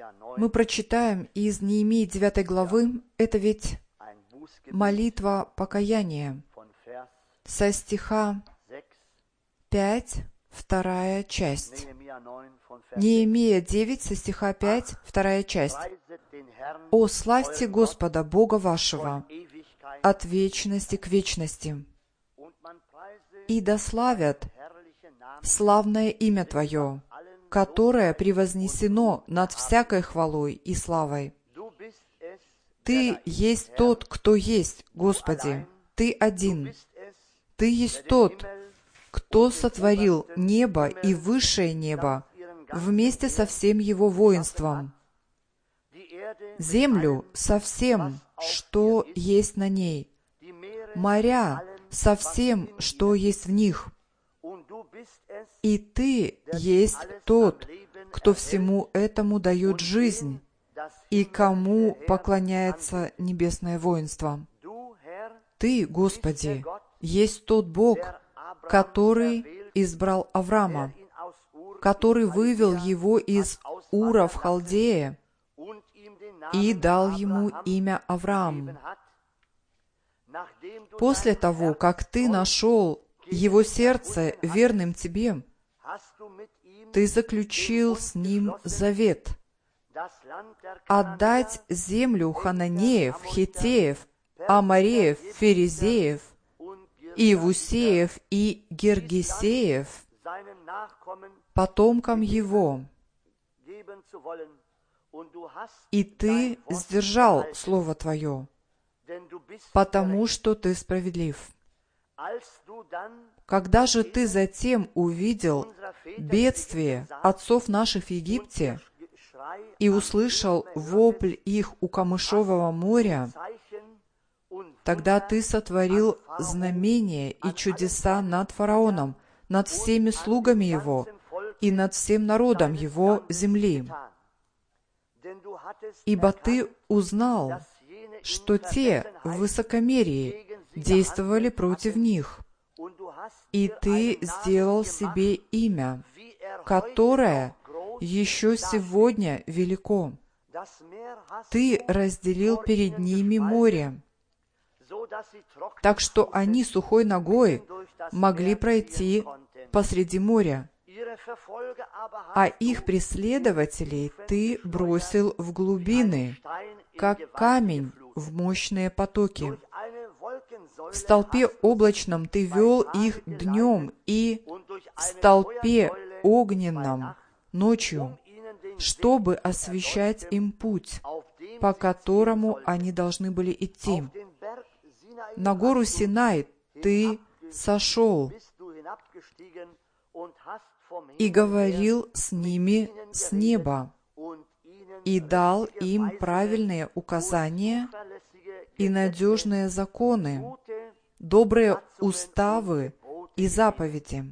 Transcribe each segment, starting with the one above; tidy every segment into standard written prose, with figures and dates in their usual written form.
Мы прочитаем из Неемии 9 главы, это ведь молитва покаяния, со стиха 5, вторая часть. Неемия 9, со стиха 5, вторая часть. «О, славьте Господа, Бога вашего, от вечности к вечности, и да славят славное имя Твое, которое превознесено над всякой хвалой и славой. Ты есть тот, кто есть, Господи, Ты один. Ты есть тот, кто сотворил небо и высшее небо вместе со всем его воинством, землю со всем, что есть на ней, моря со всем, что есть в них. И Ты есть тот, кто всему этому дает жизнь, и кому поклоняется небесное воинство. Ты, Господи, есть тот Бог, который избрал Авраама, который вывел его из Ура в Халдее и дал ему имя Авраам. После того, как Ты нашел его сердце верным Тебе, Ты заключил с ним завет отдать землю Хананеев, Хиттеев, Амореев, Ферезеев, Иевусеев и Гергесеев потомкам его. И Ты сдержал слово Твое, потому что Ты справедлив. Когда же Ты затем увидел бедствие отцов наших в Египте и услышал вопль их у Камышового моря, тогда Ты сотворил знамения и чудеса над фараоном, над всеми слугами его и над всем народом его земли. Ибо Ты узнал, что те в высокомерии действовали против них, и Ты сделал себе имя, которое еще сегодня велико. Ты разделил перед ними море, так что они сухой ногой могли пройти посреди моря, а их преследователей Ты бросил в глубины, как камень в мощные потоки. В столпе облачном Ты вел их днем и в столпе огненном ночью, чтобы освещать им путь, по которому они должны были идти. На гору Синай Ты сошел и говорил с ними с неба, и дал им правильные указания и надежные законы, добрые уставы и заповеди.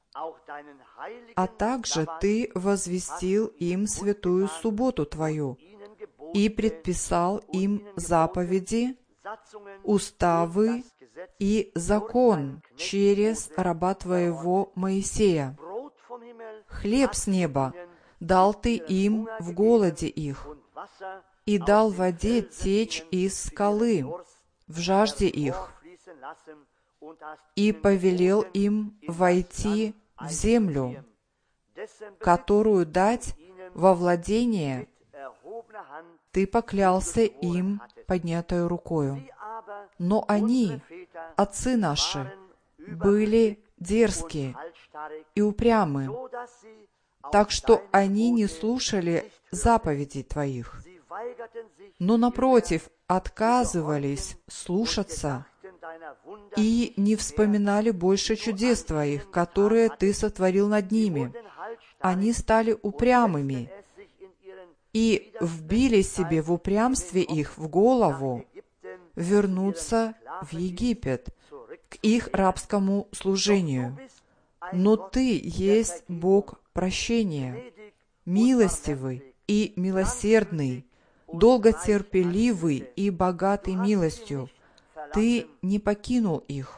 А также Ты возвестил им святую субботу Твою и предписал им заповеди, уставы и закон через раба Твоего Моисея. Хлеб с неба дал Ты им в голоде их, и дал воде течь из скалы в жажде их, и повелел им войти в землю, которую дать во владение Ты поклялся им поднятой рукою. Но они, отцы наши, были дерзкие и упрямы, так что они не слушали заповедей Твоих, но, напротив, отказывались слушаться и не вспоминали больше чудес Твоих, которые Ты сотворил над ними. Они стали упрямыми и вбили себе в упрямстве их в голову вернуться в Египет, к их рабскому служению. Но Ты есть Бог прощения, милостивый и милосердный, долготерпеливый и богатый милостью. Ты не покинул их.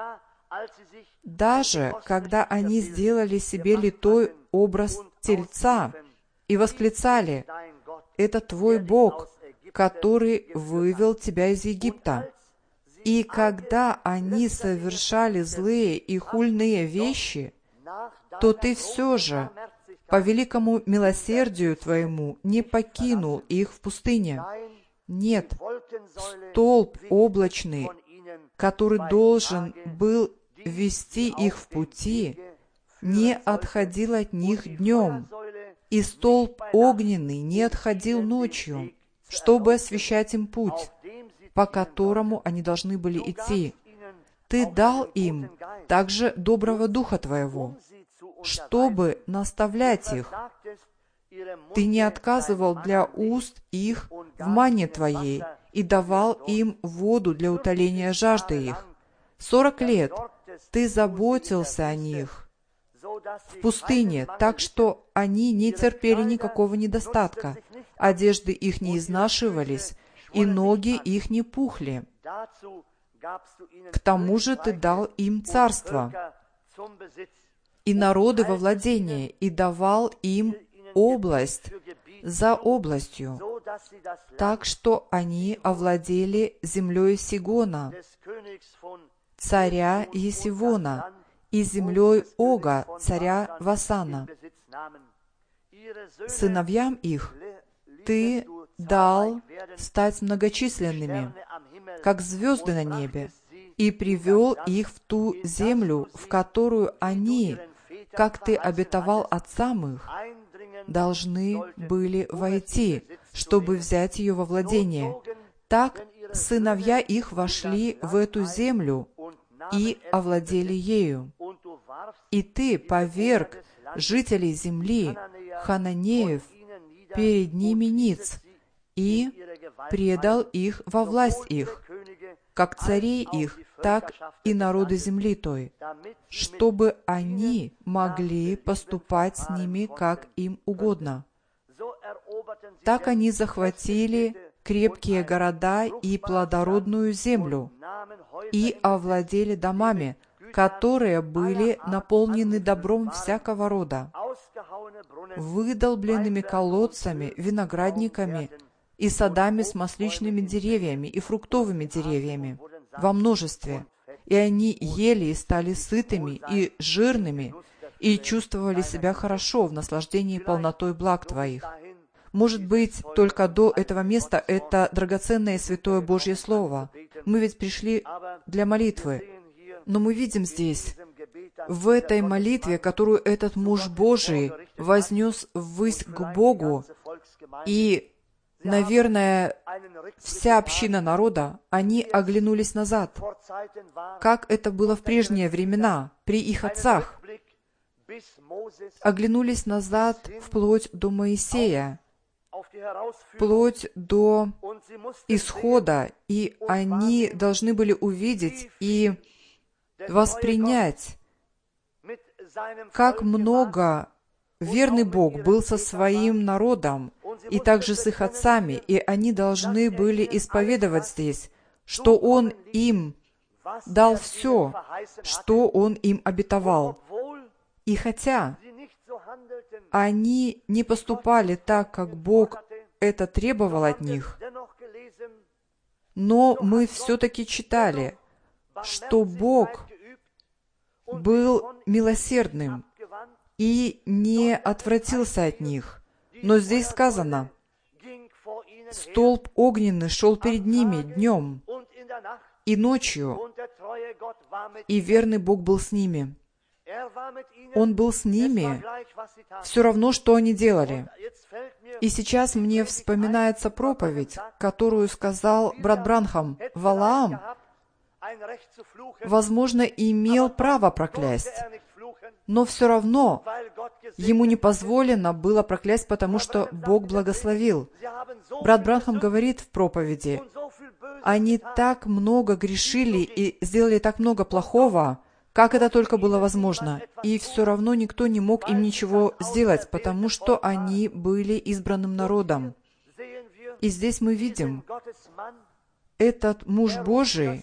Даже когда они сделали себе литой образ тельца и восклицали: это твой Бог, который вывел тебя из Египта. И когда они совершали злые и хульные вещи, то ты все же, по великому милосердию твоему, не покинул их в пустыне. Нет, столб облачный, который должен был вести их в пути, не отходил от них днем, и столб огненный не отходил ночью, чтобы освещать им путь, по которому они должны были идти. Ты дал им также доброго духа твоего, чтобы наставлять их. Ты не отказывал для уст их в мане твоей и давал им воду для утоления жажды их. 40 лет ты заботился о них в пустыне, так что они не терпели никакого недостатка, одежды их не изнашивались, и ноги их не пухли. К тому же ты дал им царство и народы во владение, и давал им область за областью, так что они овладели землей Сигона, царя Есивона, и землей Ога, царя Васана. Сыновьям их ты дал стать многочисленными, как звезды на небе, и привел их в ту землю, в которую они, как ты обетовал отцам их, должны были войти, чтобы взять ее во владение. Так сыновья их вошли в эту землю и овладели ею. И ты поверг жителей земли, хананеев, перед ними ниц, и предал их во власть их, как царей их, так и народы земли той, чтобы они могли поступать с ними, как им угодно. Так они захватили крепкие города и плодородную землю, и овладели домами, которые были наполнены добром всякого рода, выдолбленными колодцами, виноградниками и садами с масличными деревьями и фруктовыми деревьями во множестве. И они ели и стали сытыми и жирными, и чувствовали себя хорошо в наслаждении полнотой благ Твоих. Может быть, только до этого места это драгоценное и святое Божье Слово. Мы ведь пришли для молитвы. Но мы видим здесь, в этой молитве, которую этот муж Божий вознес ввысь к Богу, и, наверное, вся община народа, они оглянулись назад, как это было в прежние времена, при их отцах. Оглянулись назад вплоть до Моисея, вплоть до исхода, и они должны были увидеть и воспринять, как много верный Бог был со своим народом и также с их отцами, и они должны были исповедовать здесь, что Он им дал все, что Он им обетовал. И хотя они не поступали так, как Бог это требовал от них, но мы все-таки читали, что Бог был милосердным и не отвратился от них. Но здесь сказано, столб огненный шел перед ними днем и ночью, и верный Бог был с ними. Он был с ними, все равно, что они делали. И сейчас мне вспоминается проповедь, которую сказал брат Бранхам. Валаам, возможно, имел право проклясть, но все равно ему не позволено было проклясть, потому что Бог благословил. Брат Бранхам говорит в проповеди, они так много грешили и сделали так много плохого, как это только было возможно, и все равно никто не мог им ничего сделать, потому что они были избранным народом. И здесь мы видим, этот муж Божий,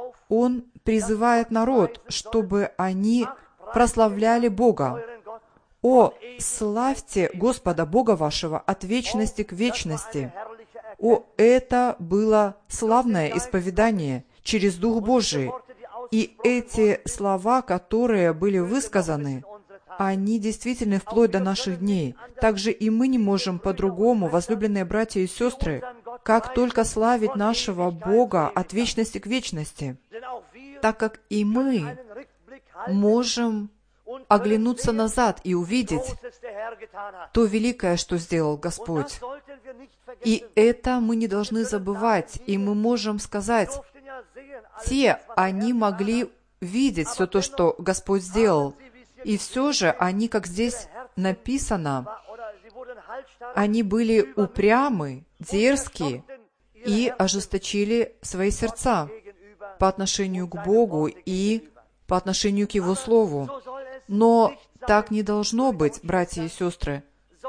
он призывает народ, чтобы они прославляли Бога. «О, славьте Господа Бога вашего от вечности к вечности». О, это было славное исповедание через Дух Божий. И эти слова, которые были высказаны, они действительны вплоть до наших дней. Также и мы не можем по-другому, возлюбленные братья и сестры, как только славить нашего Бога от вечности к вечности, так как и мы можем оглянуться назад и увидеть то великое, что сделал Господь. И это мы не должны забывать, и мы можем сказать, они могли видеть все то, что Господь сделал, и все же они, как здесь написано, они были упрямы, дерзкие и ожесточили свои сердца по отношению к Богу и по отношению к Его Слову. Но так не должно быть, братья и сестры.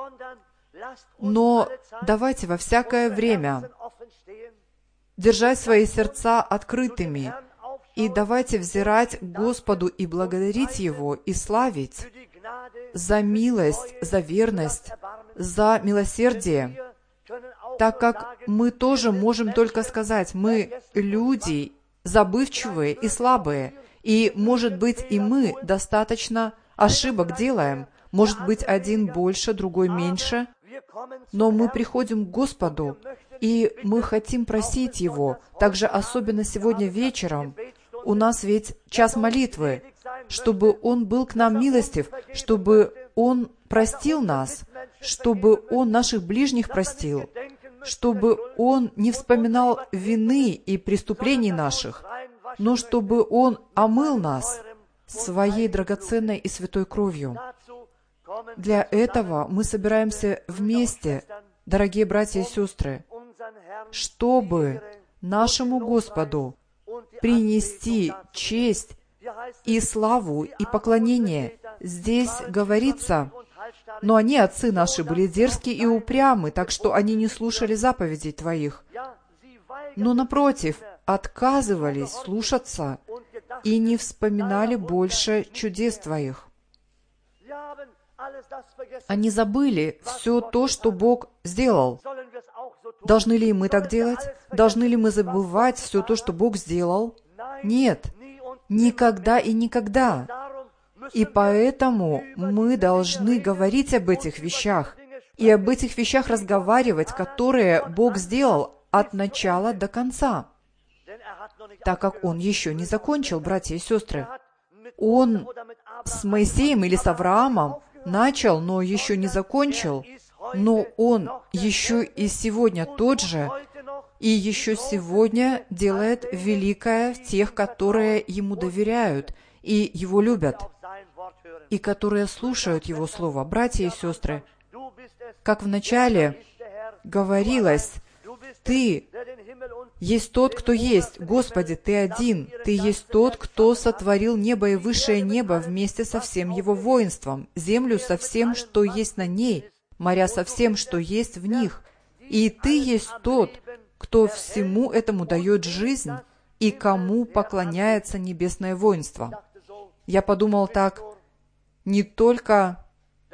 Но давайте во всякое время держать свои сердца открытыми, и давайте взирать к Господу и благодарить Его, и славить за милость, за верность, за милосердие, так как мы тоже можем только сказать, мы люди забывчивые и слабые, и, может быть, и мы достаточно ошибок делаем, может быть, один больше, другой меньше, но мы приходим к Господу, и мы хотим просить Его, также особенно сегодня вечером, у нас ведь час молитвы, чтобы Он был к нам милостив, чтобы Он простил нас, чтобы Он наших ближних простил, чтобы Он не вспоминал вины и преступлений наших, но чтобы Он омыл нас Своей драгоценной и святой кровью. Для этого мы собираемся вместе, дорогие братья и сестры, чтобы нашему Господу принести честь и славу и поклонение. Здесь говорится, но они, отцы наши, были дерзкие и упрямы, так что они не слушали заповедей Твоих, но, напротив, отказывались слушаться и не вспоминали больше чудес Твоих. Они забыли все то, что Бог сделал. Должны ли мы так делать? Должны ли мы забывать все то, что Бог сделал? Нет, никогда и никогда. И поэтому мы должны говорить об этих вещах и об этих вещах разговаривать, которые Бог сделал от начала до конца, так как Он еще не закончил, братья и сестры. Он с Моисеем или с Авраамом начал, но еще не закончил, но Он еще и сегодня тот же, и еще сегодня делает великое в тех, которые Ему доверяют и Его любят, и которые слушают Его Слово. Братья и сестры, как вначале говорилось, Ты есть тот, кто есть. Господи, Ты один. Ты есть тот, кто сотворил небо и высшее небо вместе со всем его воинством, землю со всем, что есть на ней, моря со всем, что есть в них. И Ты есть тот, кто всему этому дает жизнь и кому поклоняется небесное воинство. Я подумал так, не только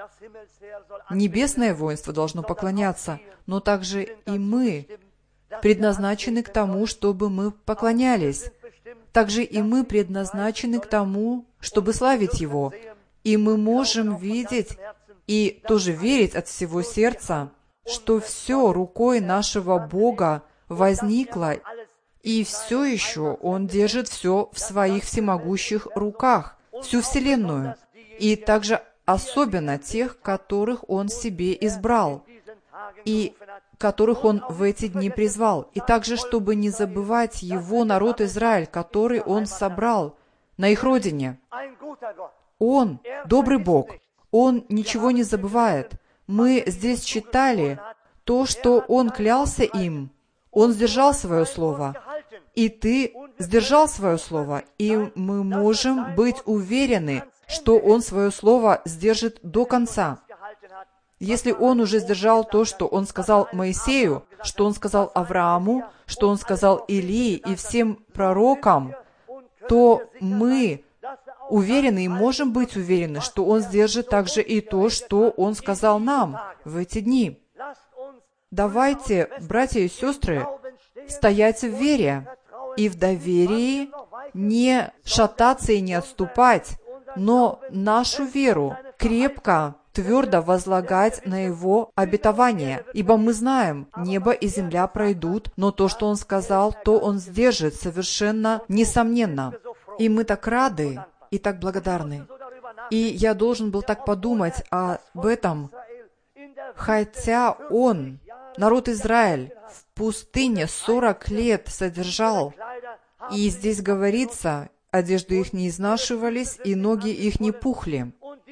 небесное воинство должно поклоняться, но также и мы предназначены к тому, чтобы мы поклонялись. Также и мы предназначены к тому, чтобы славить Его. И мы можем видеть и тоже верить от всего сердца, что все рукой нашего Бога возникло, и все еще Он держит все в Своих всемогущих руках, всю Вселенную, и также особенно тех, которых Он себе избрал, и которых Он в эти дни призвал, и также, чтобы не забывать Его народ Израиль, который Он собрал на их родине. Он добрый Бог, Он ничего не забывает. Мы здесь читали то, что Он клялся им, Он сдержал свое слово, и ты сдержал свое слово, и мы можем быть уверены, что Он свое слово сдержит до конца. Если Он уже сдержал то, что Он сказал Моисею, что Он сказал Аврааму, что Он сказал Илии и всем пророкам, то мы уверены и можем быть уверены, что Он сдержит также и то, что Он сказал нам в эти дни. Давайте, братья и сестры, стоять в вере и в доверии, не шататься и не отступать, но нашу веру крепко, твердо возлагать на Его обетование. Ибо мы знаем, небо и земля пройдут, но то, что Он сказал, то Он сдержит совершенно несомненно. И мы так рады и так благодарны. И я должен был так подумать об этом, хотя Он, народ Израиль, в пустыне 40 лет содержал, и здесь говорится, одежды их не изнашивались, и ноги их не пухли,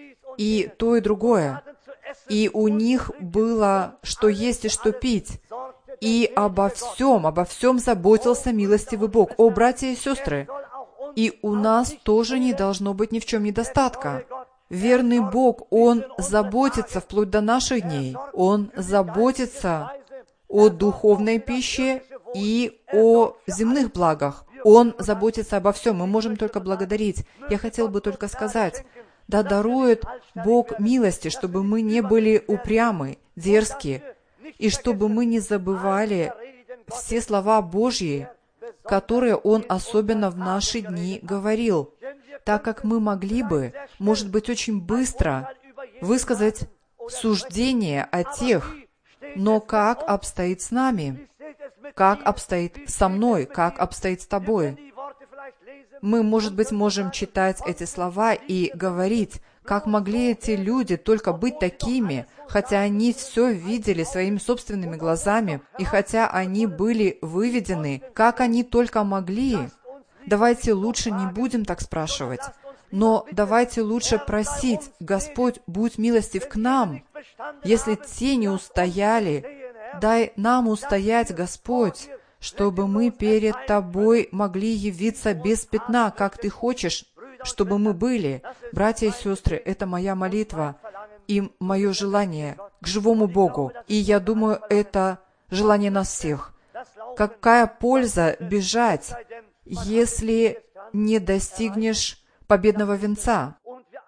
и то, и другое. И у них было что есть и что пить. И обо всем заботился милостивый Бог. О, братья и сестры, и у нас тоже не должно быть ни в чем недостатка. Верный Бог, Он заботится вплоть до наших дней. Он заботится о духовной пище и о земных благах. Он заботится обо всем. Мы можем только благодарить. Я хотел бы только сказать, да дарует Бог милости, чтобы мы не были упрямы, дерзки, и чтобы мы не забывали все слова Божьи, которые Он особенно в наши дни говорил, так как мы могли бы, может быть, очень быстро высказать суждение о тех, но как обстоит с нами, как обстоит со мной, как обстоит с тобой. Мы, может быть, можем читать эти слова и говорить, как могли эти люди только быть такими, хотя они все видели своими собственными глазами, и хотя они были выведены, как они только могли. Давайте лучше не будем так спрашивать, но давайте лучше просить: Господь, будь милостив к нам. Если те не устояли, дай нам устоять, Господь, чтобы мы перед Тобой могли явиться без пятна, как Ты хочешь, чтобы мы были. Братья и сестры, это моя молитва и мое желание к живому Богу. И я думаю, это желание нас всех. Какая польза бежать, если не достигнешь победного венца?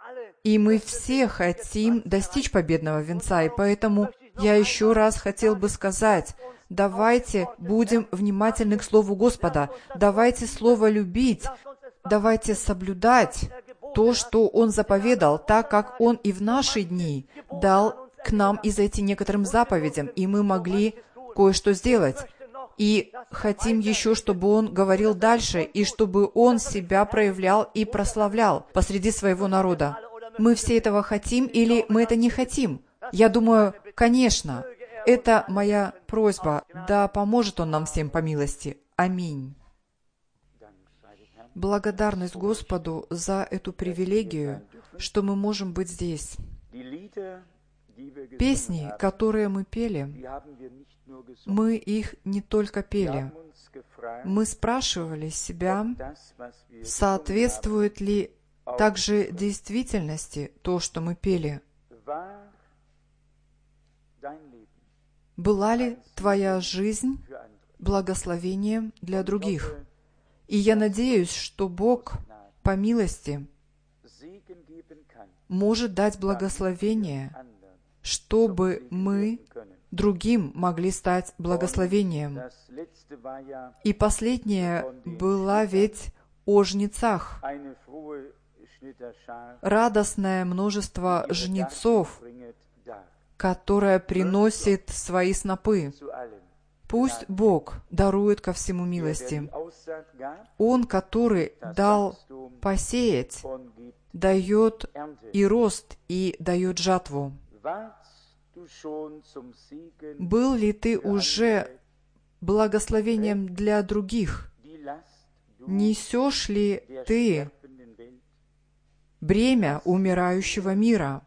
И мы все хотим достичь победного венца, и поэтому я еще раз хотел бы сказать, давайте будем внимательны к Слову Господа, давайте Слово любить, давайте соблюдать то, что Он заповедал, так как Он и в наши дни дал к нам изойти некоторым заповедям, и мы могли кое-что сделать. И хотим еще, чтобы Он говорил дальше, и чтобы Он себя проявлял и прославлял посреди своего народа. Мы все этого хотим или мы это не хотим? Я думаю, конечно. Это моя просьба. Да поможет Он нам всем по милости. Аминь. Благодарность Господу за эту привилегию, что мы можем быть здесь. Песни, которые мы пели, мы их не только пели. Мы спрашивали себя, соответствует ли также действительности то, что мы пели. Была ли твоя жизнь благословением для других? И я надеюсь, что Бог по милости может дать благословение, чтобы мы другим могли стать благословением. И последнее было ведь о жнецах. Радостное множество жнецов, которое приносит свои снопы. Пусть Бог дарует ко всему милости. Он, который дал посеять, дает и рост, и дает жатву. Был ли ты уже благословением для других? Несешь ли ты бремя умирающего мира?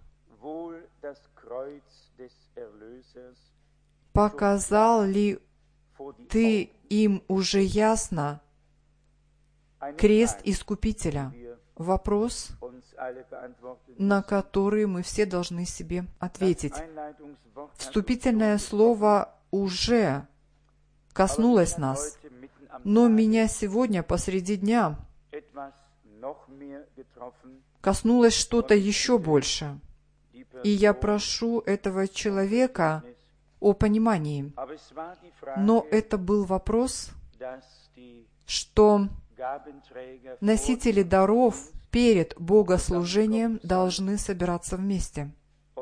Показал ли ты им уже ясно крест Искупителя? Вопрос, на который мы все должны себе ответить. Вступительное слово уже коснулось нас, но меня сегодня посреди дня коснулось что-то еще больше. И я прошу этого человека о понимании. Но это был вопрос, что носители даров перед богослужением должны собираться вместе.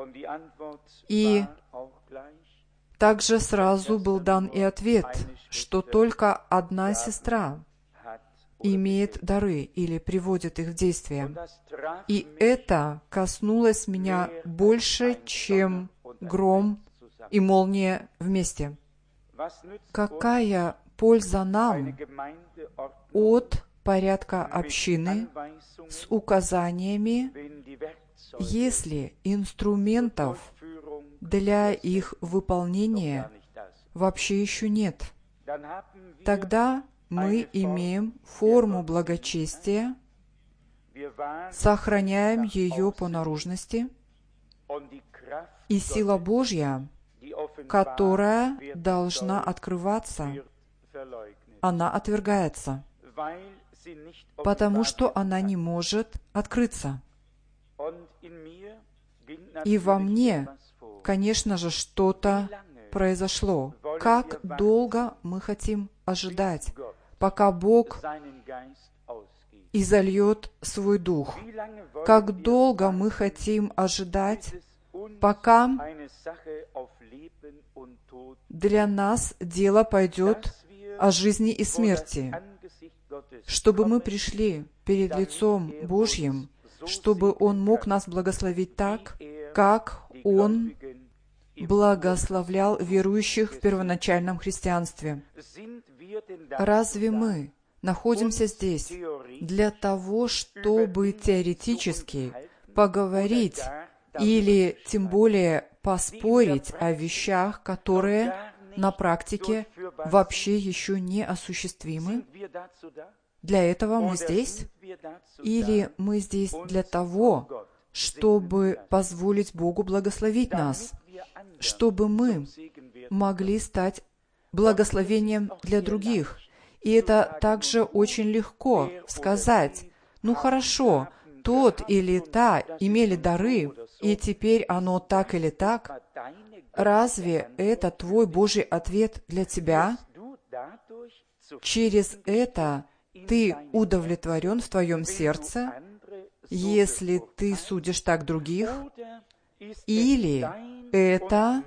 И также сразу был дан и ответ, что только одна сестра имеет дары или приводит их в действие. И это коснулось меня больше, чем гром и молния вместе. Какая польза нам от порядка общины с указаниями, если инструментов для их выполнения вообще еще нет? Тогда мы имеем форму благочестия, сохраняем ее по наружности, и сила Божья, которая должна открываться, она отвергается, потому что она не может открыться. И во мне, конечно же, что-то произошло. Как долго мы хотим ожидать, пока Бог изольет свой Дух? Как долго мы хотим ожидать, пока для нас дело пойдет о жизни и смерти, чтобы мы пришли перед лицом Божьим, чтобы Он мог нас благословить так, как Он благословлял верующих в первоначальном христианстве. Разве мы находимся здесь для того, чтобы теоретически поговорить или тем более поспорить о вещах, которые на практике вообще еще не осуществимы? Для этого мы здесь? Или мы здесь для того, чтобы позволить Богу благословить нас, чтобы мы могли стать благословением для других? И это также очень легко сказать: ну хорошо, тот или та имели дары, и теперь оно так или так. Разве это твой Божий ответ для тебя? Через это ты удовлетворен в твоем сердце, если ты судишь так других? Или это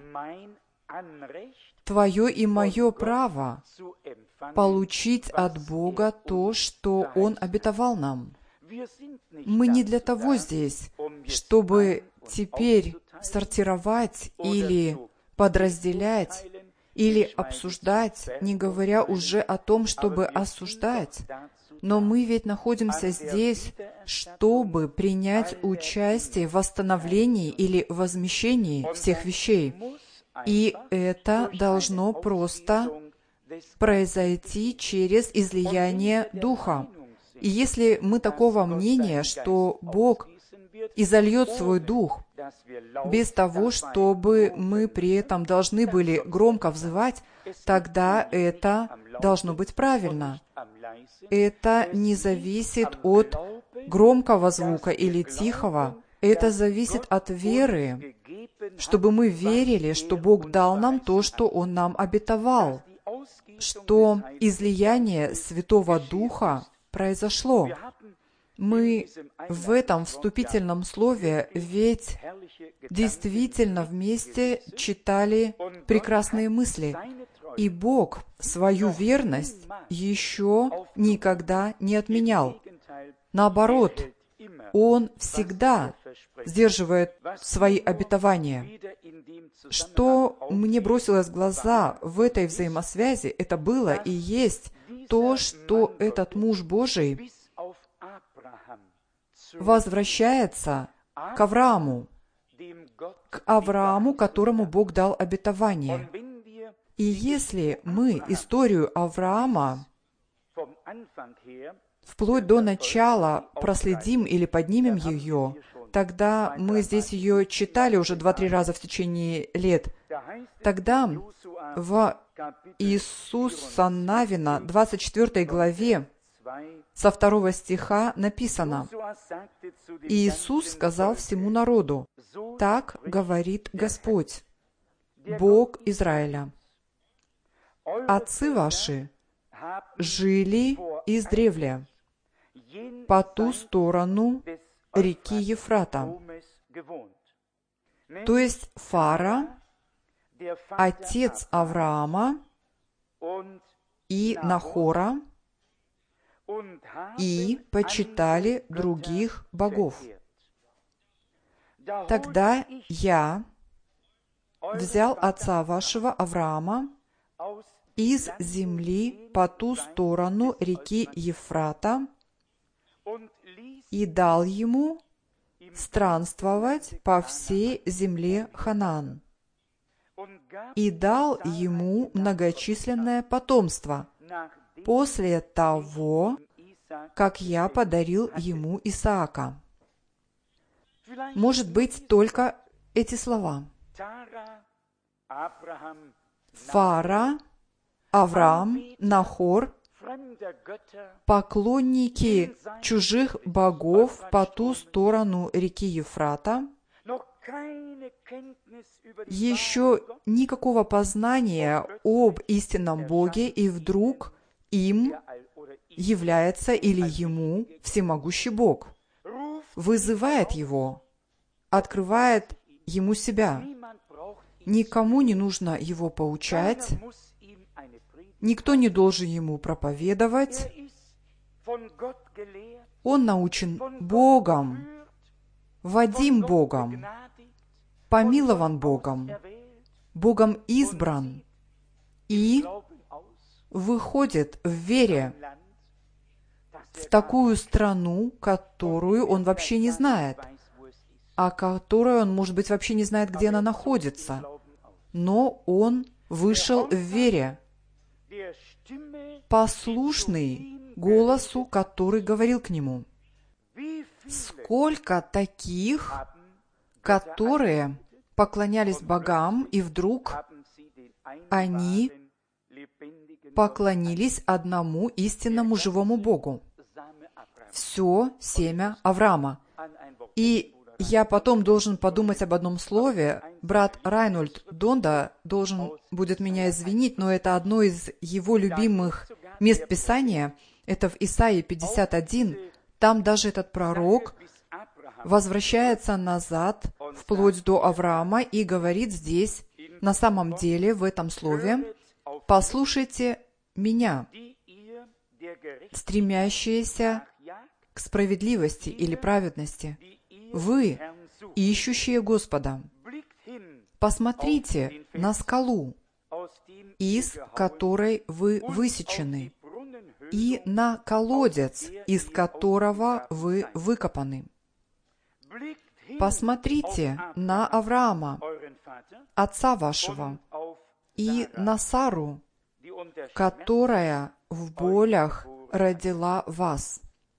твое и мое право получить от Бога то, что Он обетовал нам? Мы не для того здесь, чтобы теперь сортировать или подразделять, или обсуждать, не говоря уже о том, чтобы осуждать. Но мы ведь находимся здесь, чтобы принять участие в восстановлении или возмещении всех вещей. И это должно просто произойти через излияние Духа. И если мы такого мнения, что Бог изольет свой Дух, без того, чтобы мы при этом должны были громко взывать, тогда это должно быть правильно. Это не зависит от громкого звука или тихого. Это зависит от веры, чтобы мы верили, что Бог дал нам то, что Он нам обетовал, что излияние Святого Духа произошло. Мы в этом вступительном слове ведь действительно вместе читали прекрасные мысли. И Бог свою верность еще никогда не отменял. Наоборот, Он всегда сдерживает свои обетования. Что мне бросилось в глаза в этой взаимосвязи, это было и есть то, что этот муж Божий возвращается к Аврааму, которому Бог дал обетование. И если мы историю Авраама вплоть до начала проследим или поднимем ее, тогда мы здесь ее читали уже 2-3 раза в течение лет. Тогда в Иисуса Навина, 24 главе, со 2 стиха написано: «Иисус сказал всему народу: так говорит Господь, Бог Израиля. Отцы ваши жили издревле по ту сторону реки Ефрата». То есть Фара, отец Авраама и Нахора, и почитали других богов. Тогда я взял отца вашего Авраама из земли по ту сторону реки Ефрата и дал ему странствовать по всей земле Ханаан, и дал ему многочисленное потомство после того, как я подарил ему Исаака. Может быть, только эти слова. Фара, Авраам, Нахор, поклонники чужих богов по ту сторону реки Ефрата, еще никакого познания об истинном Боге, и вдруг им является или ему всемогущий Бог, вызывает его, открывает ему себя. Никому не нужно его поучать, никто не должен ему проповедовать. Он научен Богом, водим Богом, помилован Богом, Богом избран и выходит в вере в такую страну, которую он вообще не знает, о которой он, может быть, вообще не знает, где она находится. Но он вышел в вере, послушный голосу, который говорил к нему. Сколько таких, которые поклонялись богам, и вдруг они поклонились одному истинному живому Богу. Все семя Авраама. И я потом должен подумать об одном слове. Брат Райнольд Донда должен будет меня извинить, но это одно из его любимых мест Писания. Это в Исаии 51. Там даже этот пророк возвращается назад, вплоть до Авраама, и говорит здесь, на самом деле, в этом слове: «Послушайте меня, стремящиеся к справедливости или праведности, вы, ищущие Господа, посмотрите на скалу, из которой вы высечены, и на колодец, из которого вы выкопаны. Посмотрите на Авраама, отца вашего, и на Сару, которая в болях родила вас.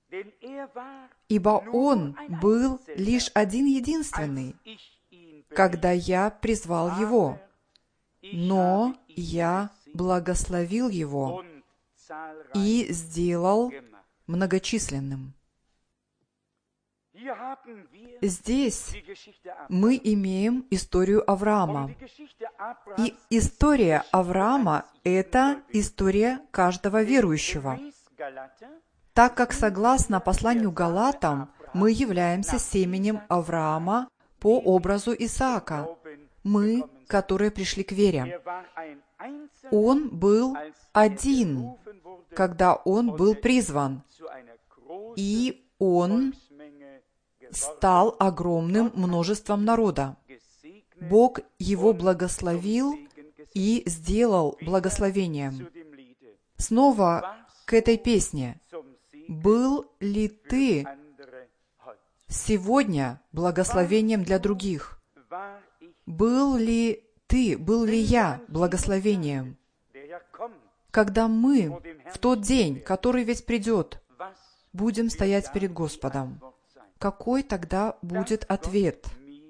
Ибо он был лишь один-единственный, когда я призвал его, но я благословил его и сделал многочисленным». Здесь мы имеем историю Авраама. И история Авраама – это история каждого верующего. Так как, согласно посланию Галатам, мы являемся семенем Авраама по образу Исаака, мы, которые пришли к вере. Он был один, когда он был призван, и он стал огромным множеством народа. Бог его благословил и сделал благословением. Снова к этой песне. Был ли ты сегодня благословением для других? Был ли я благословением? Когда мы в тот день, который ведь придет, будем стоять перед Господом, какой тогда будет ответ?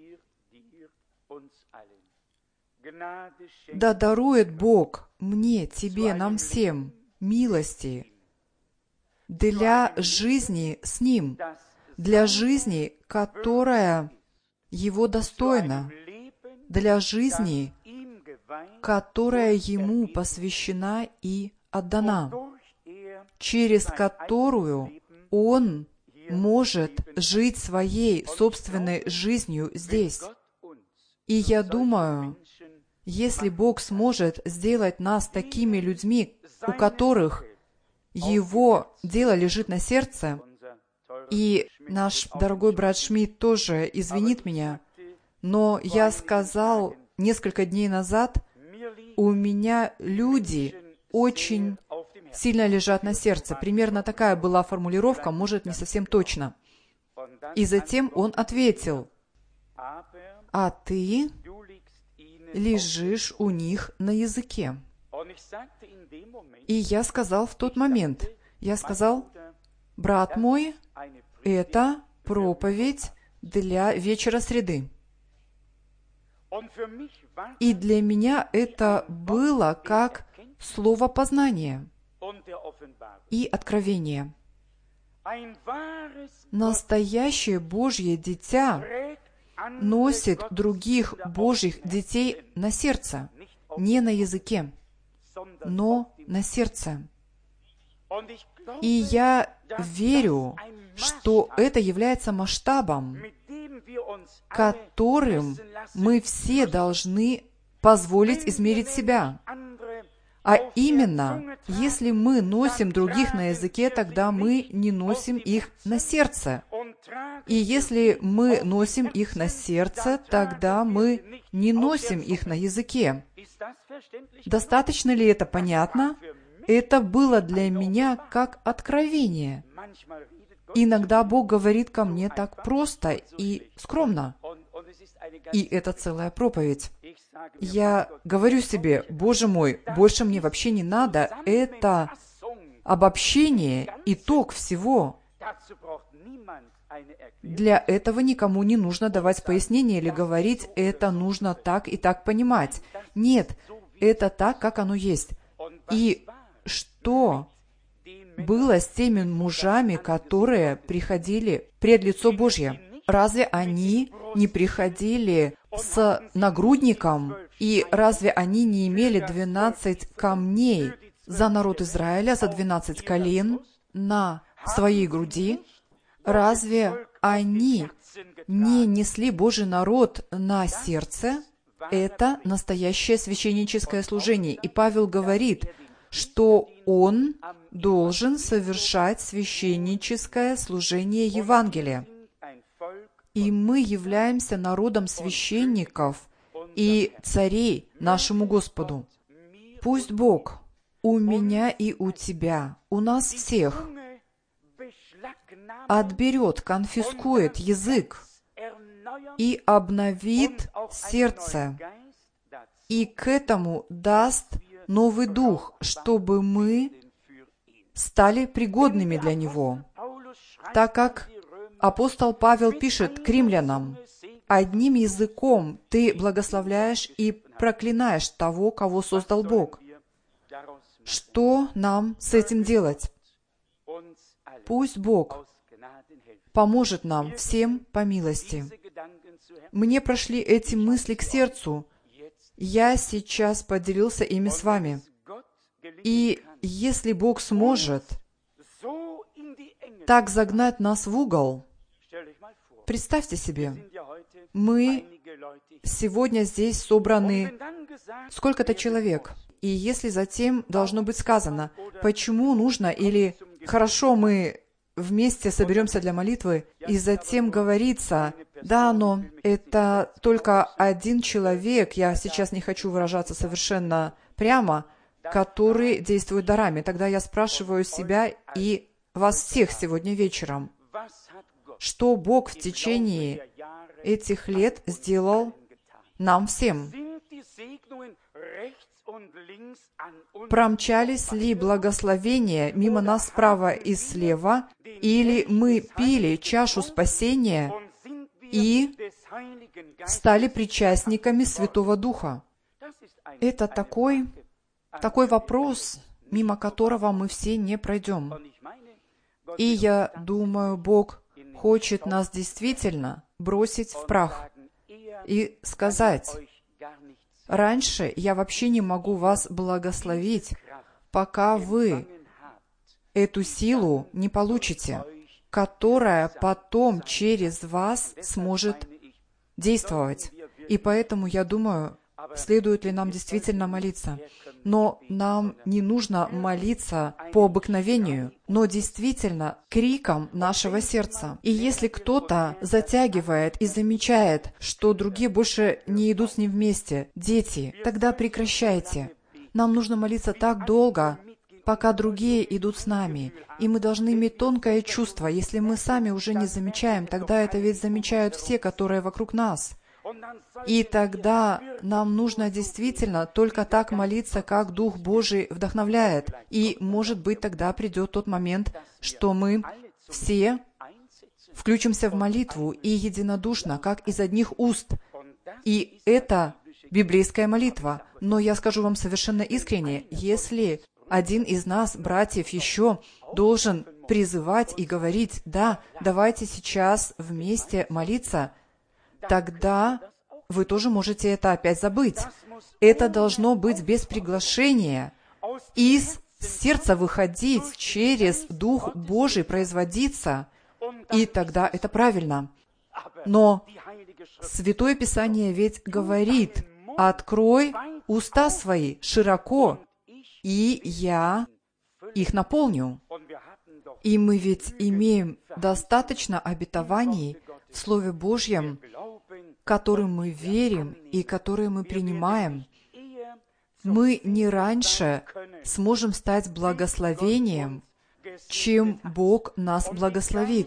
Да дарует Бог мне, тебе, нам всем милости, для жизни с Ним, для жизни, которая Его достойна, для жизни, которая Ему посвящена и отдана, через которую Он может жить своей собственной жизнью здесь. И я думаю, если Бог сможет сделать нас такими людьми, у которых Его дело лежит на сердце, и наш дорогой брат Шмидт тоже извинит меня, но я сказал несколько дней назад, у меня люди очень сильно лежат на сердце. Примерно такая была формулировка, может, не совсем точно. И затем он ответил, а ты лежишь у них на языке. И я сказал в тот момент, брат мой, это проповедь для вечера среды. И для меня это было как слово познания и откровения. Настоящее Божье дитя носит других Божьих детей на сердце, не на языке, но на сердце. И я верю, что это является масштабом, которым мы все должны позволить измерить себя. А именно, если мы носим других на языке, тогда мы не носим их на сердце. И если мы носим их на сердце, тогда мы не носим их на языке. Достаточно ли это понятно? Это было для меня как откровение. Иногда Бог говорит ко мне так просто и скромно. И это целая проповедь. Я говорю себе, Боже мой, больше мне вообще не надо. Это обобщение, итог всего. Для этого никому не нужно давать пояснение или говорить, это нужно так и так понимать. Нет, это так, как оно есть. И что было с теми мужами, которые приходили пред лицо Божье? Разве они не приходили с нагрудником? И разве они не имели 12 камней за народ Израиля, за 12 колен на своей груди? Разве они не несли Божий народ на сердце? Это настоящее священническое служение. И Павел говорит, что он должен совершать священническое служение Евангелия. И мы являемся народом священников и царей нашему Господу. Пусть Бог у меня и у тебя, у нас всех, отберет, конфискует язык и обновит сердце, и к этому даст новый дух, чтобы мы стали пригодными для Него. Так как апостол Павел пишет к римлянам, «Одним языком ты благословляешь и проклинаешь того, кого создал Бог». Что нам с этим делать? Пусть Бог поможет нам всем по милости. Мне прошли эти мысли к сердцу. Я сейчас поделился ими с вами. И если Бог сможет так загнать нас в угол, представьте себе, мы сегодня здесь собраны сколько-то человек, и если затем должно быть сказано, почему нужно, или хорошо, мы вместе соберемся для молитвы, и затем говорится, да, но это только один человек, я сейчас не хочу выражаться совершенно прямо, который действует дарами. Тогда я спрашиваю себя и вас всех сегодня вечером, что Бог в течение этих лет сделал нам всем? Промчались ли благословения мимо нас справа и слева, или мы пили чашу спасения и стали причастниками Святого Духа? Это такой вопрос, мимо которого мы все не пройдем. И я думаю, Бог хочет нас действительно бросить в прах и сказать: раньше я вообще не могу вас благословить, пока вы эту силу не получите, которая потом через вас сможет действовать. И поэтому я думаю, следует ли нам действительно молиться. Но нам не нужно молиться по обыкновению, но действительно криком нашего сердца. И если кто-то затягивает и замечает, что другие больше не идут с ним вместе, дети, тогда прекращайте. Нам нужно молиться так долго, пока другие идут с нами. И мы должны иметь тонкое чувство. Если мы сами уже не замечаем, тогда это ведь замечают все, которые вокруг нас. И тогда нам нужно действительно только так молиться, как Дух Божий вдохновляет. И, может быть, тогда придет тот момент, что мы все включимся в молитву и единодушно, как из одних уст. И это библейская молитва. Но я скажу вам совершенно искренне, если один из нас, братьев, еще должен призывать и говорить: да, давайте сейчас вместе молиться, тогда вы тоже можете это опять забыть. Это должно быть без приглашения, из сердца выходить, через Дух Божий производиться, и тогда это правильно. Но Святое Писание ведь говорит: «Открой уста свои широко, и я их наполню». И мы ведь имеем достаточно обетований в Слове Божьем, которым мы верим и которые мы принимаем. Мы не раньше сможем стать благословением, чем Бог нас благословит.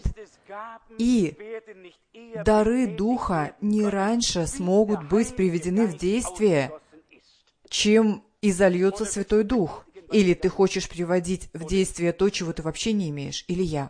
И дары Духа не раньше смогут быть приведены в действие, чем изольется Святой Дух. Или ты хочешь приводить в действие то, чего ты вообще не имеешь, или я.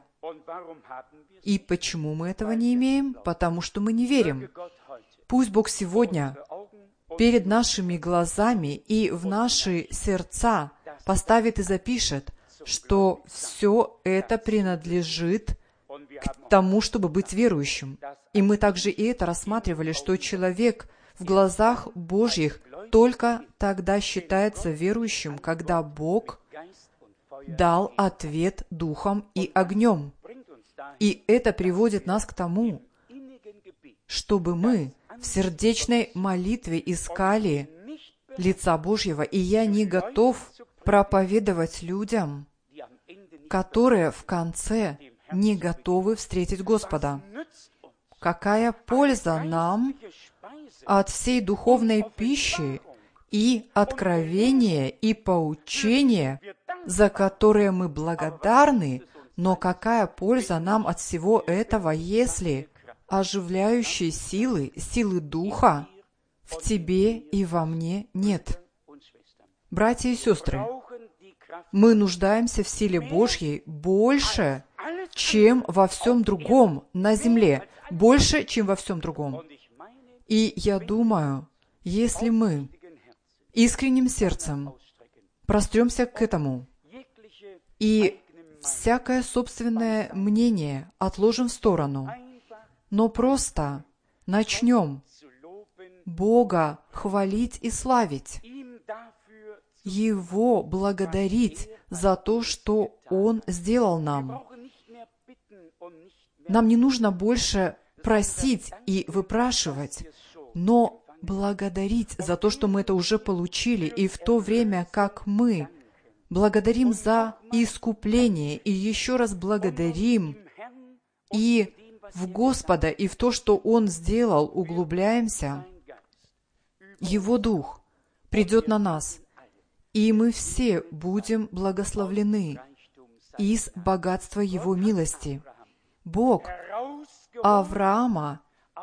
И почему мы этого не имеем? Потому что мы не верим. Пусть Бог сегодня перед нашими глазами и в наши сердца поставит и запишет, что все это принадлежит к тому, чтобы быть верующим. И мы также и это рассматривали, что человек в глазах Божьих только тогда считается верующим, когда Бог дал ответ духом и огнем. И это приводит нас к тому, чтобы мы в сердечной молитве искали лица Божьего. И я не готов проповедовать людям, которые в конце не готовы встретить Господа. Какая польза нам от всей духовной пищи и откровения и поучения, за которые мы благодарны, но какая польза нам от всего этого, если оживляющей силы, силы Духа в тебе и во мне нет? Братья и сестры, мы нуждаемся в силе Божьей больше, чем во всем другом на земле, больше, чем во всем другом. И я думаю, если мы искренним сердцем простремся к этому и всякое собственное мнение отложим в сторону, но просто начнем Бога хвалить и славить, Его благодарить за то, что Он сделал нам. Нам не нужно больше просить и выпрашивать, но благодарить за то, что мы это уже получили, и в то время, как мы благодарим за искупление, и еще раз благодарим и в Господа, и в то, что Он сделал, углубляемся, Его Дух придет на нас, и мы все будем благословлены из богатства Его милости. Бог Авраама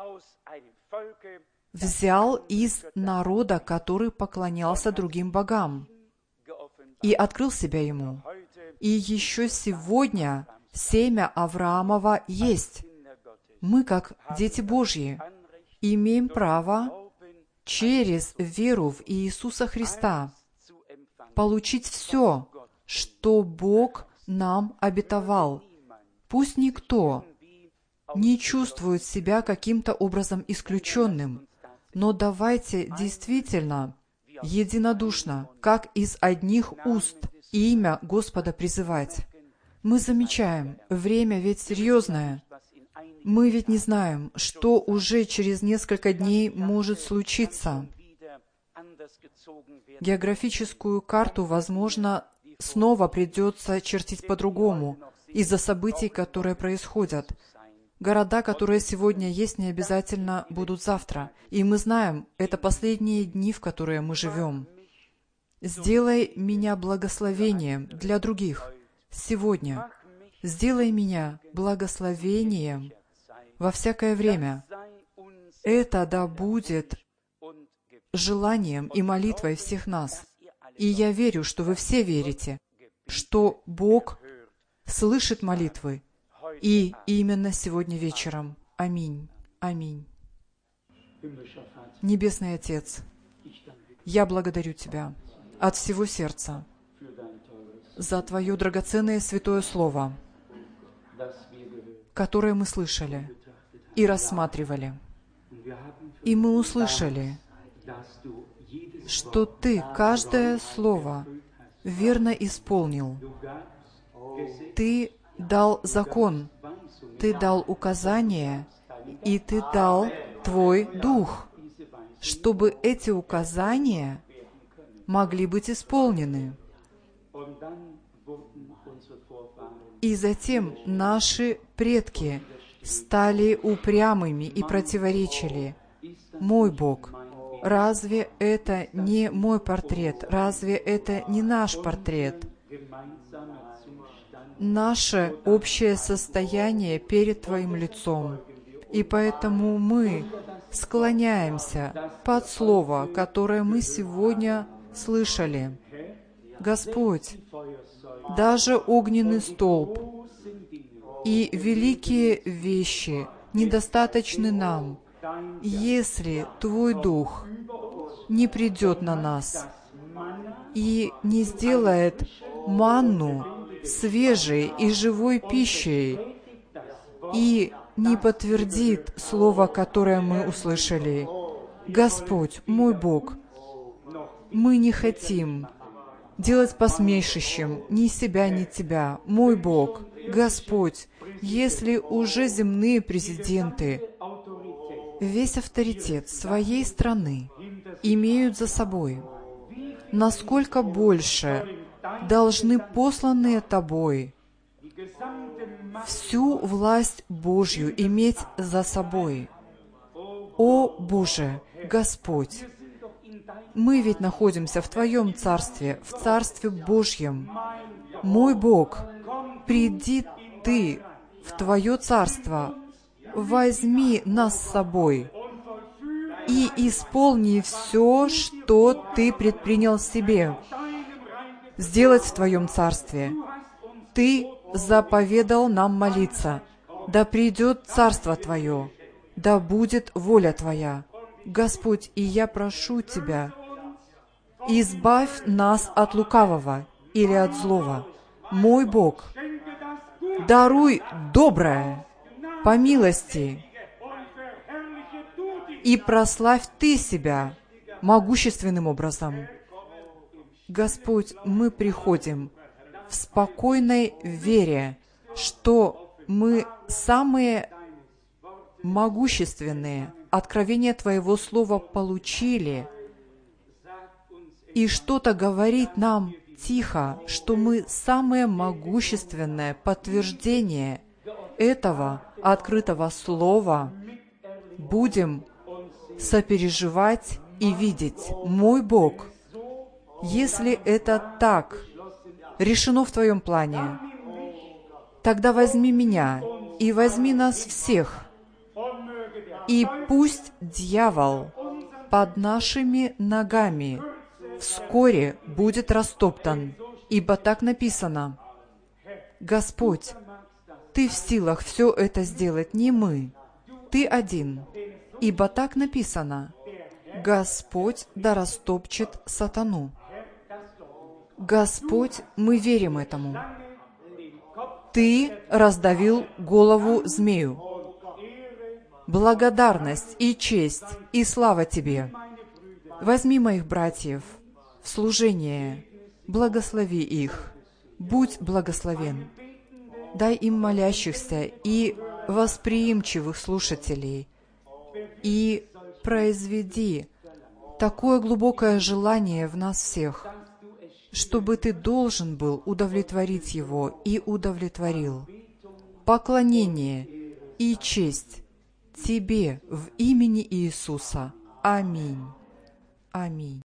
взял из народа, который поклонялся другим богам, и открыл себя ему. И еще сегодня семя Авраамова есть. Мы, как дети Божьи, имеем право через веру в Иисуса Христа получить все, что Бог нам обетовал, Пусть никто не чувствует себя каким-то образом исключенным, но давайте действительно единодушно, как из одних уст, имя Господа призывать. Мы замечаем, время ведь серьезное. Мы ведь не знаем, что уже через несколько дней может случиться. Географическую карту, возможно, снова придется чертить по-другому из-за событий, которые происходят. Города, которые сегодня есть, не обязательно будут завтра. И мы знаем, это последние дни, в которые мы живем. Сделай меня благословением для других сегодня. Сделай меня благословением во всякое время. Это да будет желанием и молитвой всех нас. И я верю, что вы все верите, что Бог слышит молитвы. И именно сегодня вечером. Аминь. Аминь. Небесный Отец, я благодарю Тебя от всего сердца за Твое драгоценное святое Слово, которое мы слышали и рассматривали. И мы услышали, что Ты каждое слово верно исполнил. Ты дал закон, Ты дал указания, и Ты дал Твой Дух, чтобы эти указания могли быть исполнены. И затем наши предки стали упрямыми и противоречили. Мой Бог, разве это не мой портрет? Разве это не наш портрет? Наше общее состояние перед Твоим лицом. И поэтому мы склоняемся под Слово, которое мы сегодня слышали. Господь, даже огненный столб и великие вещи недостаточны нам, если Твой Дух не придет на нас и не сделает манну свежей и живой пищей, и не подтвердит слово, которое мы услышали. Господь, мой Бог, мы не хотим делать посмешищем ни себя, ни Тебя. Мой Бог, Господь, если уже земные президенты весь авторитет своей страны имеют за собой, насколько больше должны посланные Тобой всю власть Божью иметь за собой. О Боже, Господь, мы ведь находимся в Твоем Царстве, в Царстве Божьем. Мой Бог, приди Ты в Твое Царство, возьми нас с собой и исполни все, что Ты предпринял себе сделать в Твоем Царстве. Ты заповедал нам молиться. Да придет Царство Твое, да будет воля Твоя. Господь, и я прошу Тебя, избавь нас от лукавого или от злого. Мой Бог, даруй доброе по милости, и прославь Ты себя могущественным образом. Господь, мы приходим в спокойной вере, что мы самые могущественные откровения Твоего Слова получили, и что-то говорит нам тихо, что мы самое могущественное подтверждение этого открытого Слова будем сопереживать и видеть. Мой Бог, если это так решено в Твоем плане, тогда возьми меня и возьми нас всех, и пусть дьявол под нашими ногами вскоре будет растоптан, ибо так написано. Господь, Ты в силах все это сделать, не мы, Ты один, ибо так написано. Господь да растопчет сатану. Господь, мы верим этому. Ты раздавил голову змею. Благодарность и честь и слава Тебе. Возьми моих братьев в служение, благослови их, будь благословен. Дай им молящихся и восприимчивых слушателей, и произведи такое глубокое желание в нас всех, чтобы Ты должен был удовлетворить его и удовлетворил. Поклонение и честь Тебе в имени Иисуса. Аминь. Аминь.